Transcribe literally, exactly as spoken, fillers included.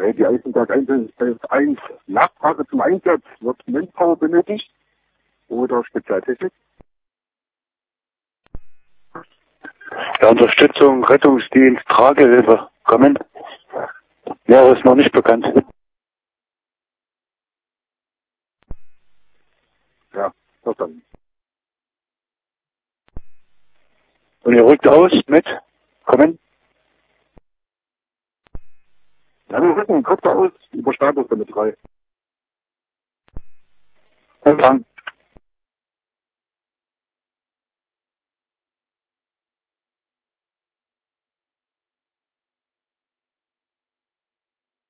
Äh, Die Eisenberg eins Nachfrage zum Einsatz. Wird Manpower benötigt oder Spezialtechnik? Ja, Unterstützung, Rettungsdienst, Tragehilfe. Kommen? Ja, ist noch nicht bekannt. Ja, verstanden. Und ihr rückt aus mit? Kommen? Ja, wir rücken kurz aus über Status mit drei. Empfang.